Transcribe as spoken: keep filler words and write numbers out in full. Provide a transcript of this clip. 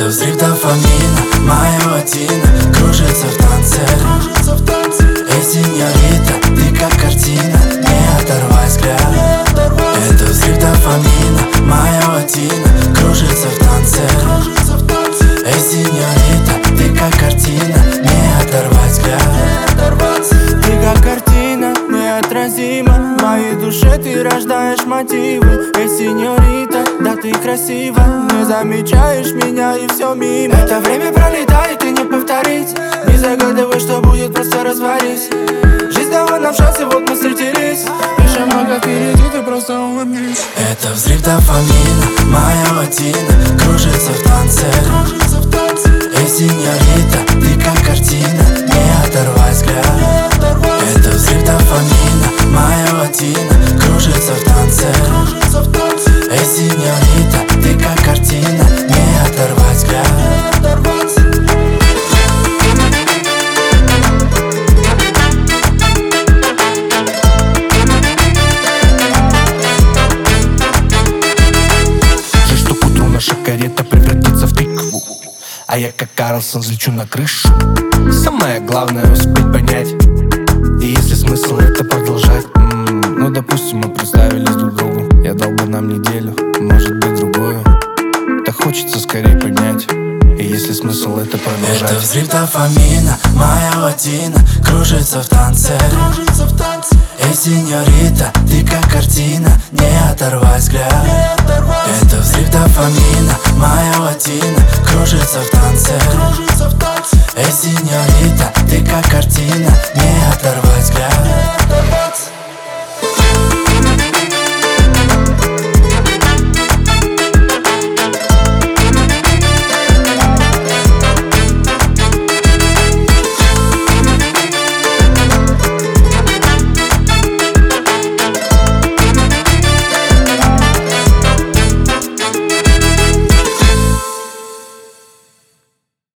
взрыв дофамина, моя латина кружится в танце. Эй, сеньорита, ты как картина, не оторвай взгляд. Это взрыв дофамина, моя латина кружится в танце. Эй, сеньорита, ты как картина, не оторвай взгляд. Ты как картина, неотразима, в моей душе ты рождаешь мотивы. Эй, сеньорита, да ты красива, не замечаешь меня и все мимо. Это время пролетает и не повторить, не загадывай, что будет, просто развались. Жизнь дала нам шансы, вот мы встретились. Еще много впереди, ты просто улыбнись. Это взрыв дофамина, моя латина кружится в танце. Эй, сеньорита, ты как картина, не оторвай взгляд. Это взрыв дофамина, моя латина кружится в танце. Эй, сеньорита, ты как картина, не оторвай взгляд. Наша карета превратится в тыкву, а я как Карлсон взлечу на крышу. Самое главное успеть понять, и если смысл это продолжать. М-м, Ну допустим, мы представились друг другу, я дал бы нам неделю, может быть другую. Так хочется скорее поднять, и если смысл это продолжать. Это взрыв дофамина, моя латина кружится в танце. Эй, сеньорита, ты как картина, не оторвай взгляд. Это взрыв дофамина, моя латина кружится в танце. Эй, сеньорита, ты как картина, не оторвай